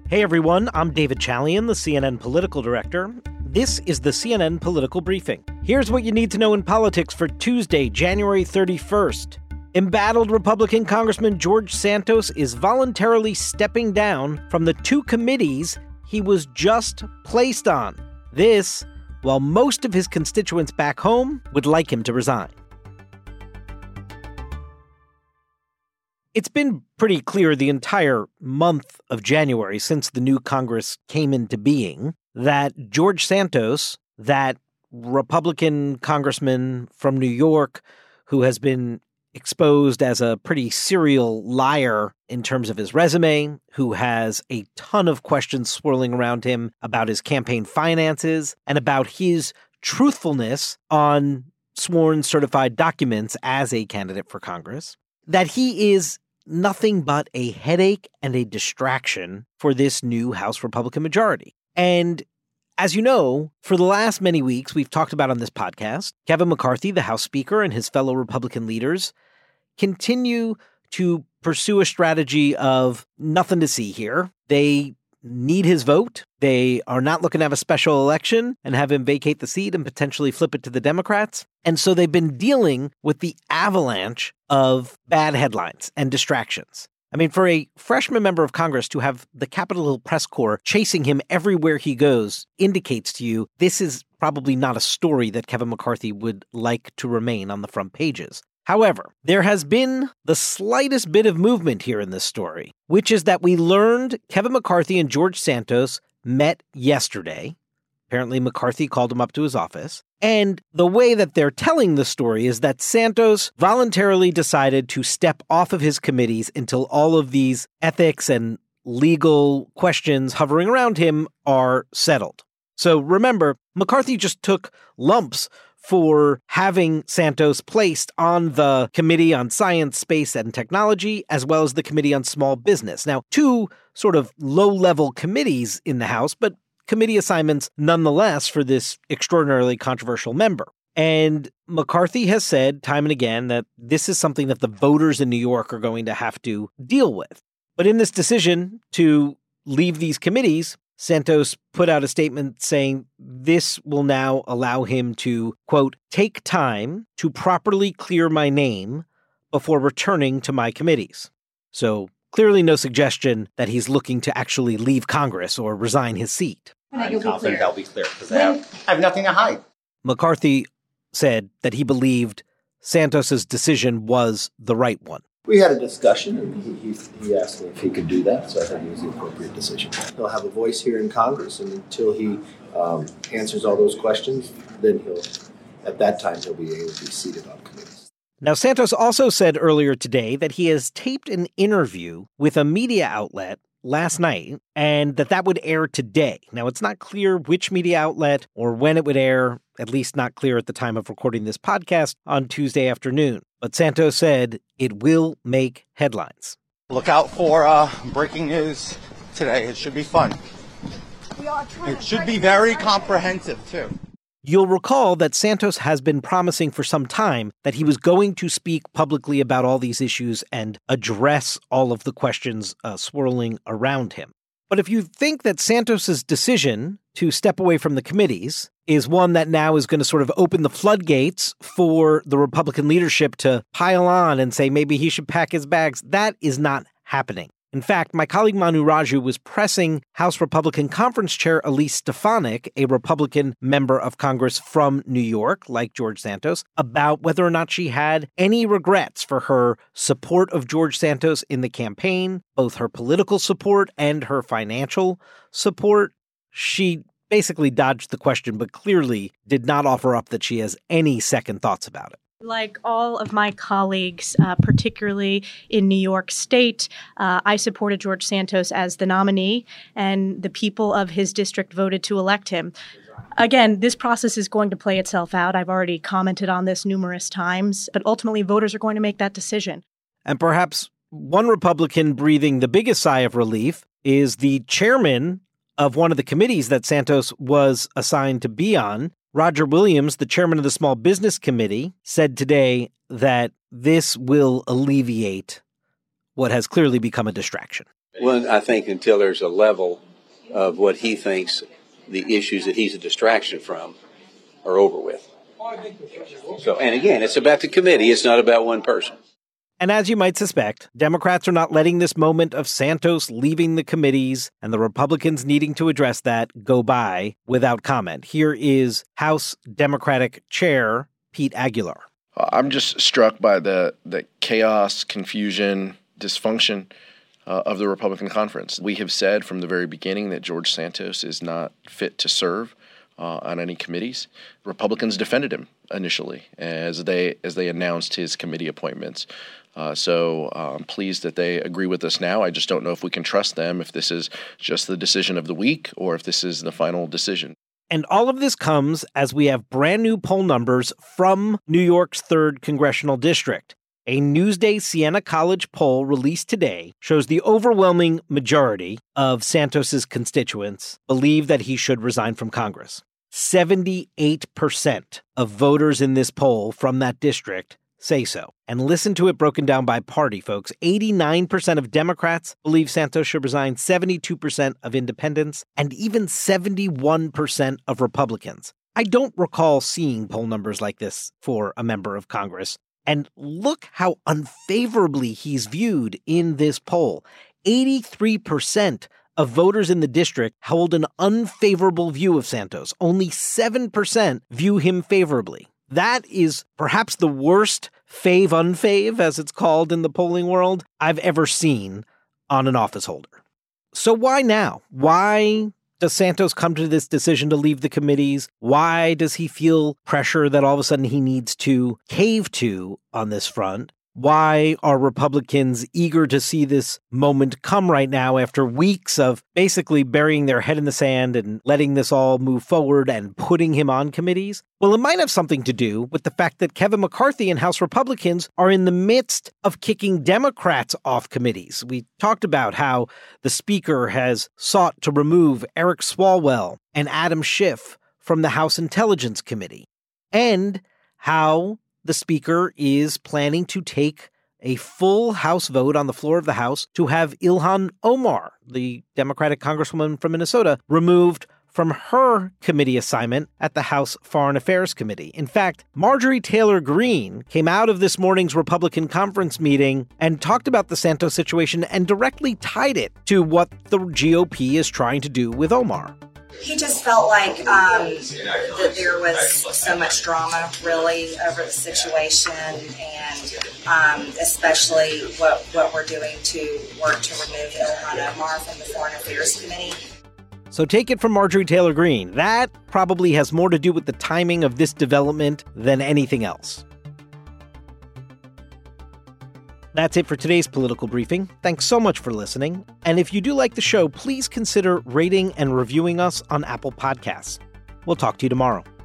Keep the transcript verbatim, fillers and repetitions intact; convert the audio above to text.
Hey everyone, I'm David Chalian, the C N N political director. This is the C N N Political Briefing. Here's what you need to know in politics for Tuesday, January thirty-first. Embattled Republican Congressman George Santos is voluntarily stepping down from the two committees he was just placed on. This, while most of his constituents back home would like him to resign. It's been pretty clear the entire month of January, since the new Congress came into being, that George Santos, that Republican congressman from New York who has been exposed as a pretty serial liar in terms of his resume, who has a ton of questions swirling around him about his campaign finances and about his truthfulness on sworn certified documents as a candidate for Congress, that he is nothing but a headache and a distraction for this new House Republican majority. And as you know, for the last many weeks, we've talked about on this podcast, Kevin McCarthy, the House Speaker, and his fellow Republican leaders continue to pursue a strategy of nothing to see here. They need his vote. They are not looking to have a special election and have him vacate the seat and potentially flip it to the Democrats. And so they've been dealing with the avalanche of bad headlines and distractions. I mean, for a freshman member of Congress to have the Capitol Hill press corps chasing him everywhere he goes indicates to you this is probably not a story that Kevin McCarthy would like to remain on the front pages. However, there has been the slightest bit of movement here in this story, which is that we learned Kevin McCarthy and George Santos met yesterday. Apparently, McCarthy called him up to his office. And the way that they're telling the story is that Santos voluntarily decided to step off of his committees until all of these ethics and legal questions hovering around him are settled. So remember, McCarthy just took lumps for having Santos placed on the Committee on Science, Space, and Technology, as well as the Committee on Small Business. Now, two sort of low-level committees in the House, but committee assignments nonetheless for this extraordinarily controversial member. And McCarthy has said time and again that this is something that the voters in New York are going to have to deal with. But in this decision to leave these committees, Santos put out a statement saying this will now allow him to, quote, take time to properly clear my name before returning to my committees. So clearly no suggestion that he's looking to actually leave Congress or resign his seat. I'm confident that'll be clear because I have, I have nothing to hide. McCarthy said that he believed Santos's decision was the right one. We had a discussion, and he, he, he asked me if he could do that, so I thought it was the appropriate decision. He'll have a voice here in Congress, and until he um, answers all those questions, then he'll, at that time, he'll be able to be seated on committees. Now, Santos also said earlier today that he has taped an interview with a media outlet last night, and that that would air today. Now, it's not clear which media outlet or when it would air, at least not clear at the time of recording this podcast on Tuesday afternoon. But Santos said it will make headlines. Look out for uh, breaking news today. It should be fun. It should be very comprehensive, too. You'll recall that Santos has been promising for some time that he was going to speak publicly about all these issues and address all of the questions uh, swirling around him. But if you think that Santos's decision to step away from the committees is one that now is going to sort of open the floodgates for the Republican leadership to pile on and say maybe he should pack his bags, that is not happening. In fact, my colleague Manu Raju was pressing House Republican Conference Chair Elise Stefanik, a Republican member of Congress from New York, like George Santos, about whether or not she had any regrets for her support of George Santos in the campaign, both her political support and her financial support. She basically dodged the question, but clearly did not offer up that she has any second thoughts about it. Like all of my colleagues, uh, particularly in New York State, uh, I supported George Santos as the nominee, and the people of his district voted to elect him. Again, this process is going to play itself out. I've already commented on this numerous times, but ultimately voters are going to make that decision. And perhaps one Republican breathing the biggest sigh of relief is the chairman of one of the committees that Santos was assigned to be on. Roger Williams, the chairman of the Small Business Committee, said today that this will alleviate what has clearly become a distraction. Well, I think until there's a level of what he thinks the issues that he's a distraction from are over with. So, and again, it's about the committee. It's not about one person. And as you might suspect, Democrats are not letting this moment of Santos leaving the committees and the Republicans needing to address that go by without comment. Here is House Democratic Chair Pete Aguilar. I'm just struck by the, the chaos, confusion, dysfunction uh, of the Republican conference. We have said from the very beginning that George Santos is not fit to serve uh, on any committees. Republicans defended him initially as they as they announced his committee appointments. Uh, so uh, I'm pleased that they agree with us now. I just don't know if we can trust them, if this is just the decision of the week or if this is the final decision. And all of this comes as we have brand new poll numbers from New York's third Congressional District. A Newsday Siena College poll released today shows the overwhelming majority of Santos's constituents believe that he should resign from Congress. seventy-eight percent of voters in this poll from that district say so. And listen to it broken down by party, folks. eighty-nine percent of Democrats believe Santos should resign, seventy-two percent of independents, and even seventy-one percent of Republicans. I don't recall seeing poll numbers like this for a member of Congress. And look how unfavorably he's viewed in this poll. eighty-three percent of voters in the district hold an unfavorable view of Santos. Only seven percent view him favorably. That is perhaps the worst fave-unfave, as it's called in the polling world, I've ever seen on an office holder. So why now? Why does Santos come to this decision to leave the committees? Why does he feel pressure that all of a sudden he needs to cave to on this front? Why are Republicans eager to see this moment come right now after weeks of basically burying their head in the sand and letting this all move forward and putting him on committees? Well, it might have something to do with the fact that Kevin McCarthy and House Republicans are in the midst of kicking Democrats off committees. We talked about how the Speaker has sought to remove Eric Swalwell and Adam Schiff from the House Intelligence Committee, and how the Speaker is planning to take a full House vote on the floor of the House to have Ilhan Omar, the Democratic Congresswoman from Minnesota, removed from her committee assignment at the House Foreign Affairs Committee. In fact, Marjorie Taylor Greene came out of this morning's Republican conference meeting and talked about the Santos situation and directly tied it to what the G O P is trying to do with Omar. He just felt like um, that there was so much drama, really, over the situation, and um, especially what, what we're doing to work to remove Ilhan Omar from the Foreign Affairs Committee. So take it from Marjorie Taylor Greene. That probably has more to do with the timing of this development than anything else. That's it for today's Political Briefing. Thanks so much for listening. And if you do like the show, please consider rating and reviewing us on Apple Podcasts. We'll talk to you tomorrow.